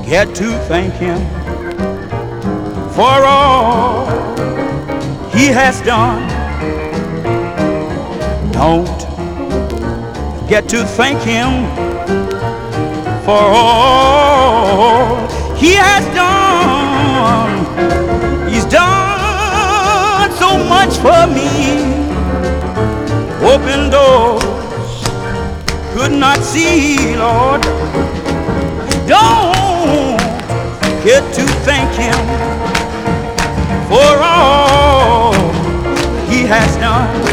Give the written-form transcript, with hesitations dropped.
forget to thank him for all he has done. Don't forget to thank him for all he has done. He's done so much for me. Open doors could not see, Lord. Don't forget to thank him for all he has done.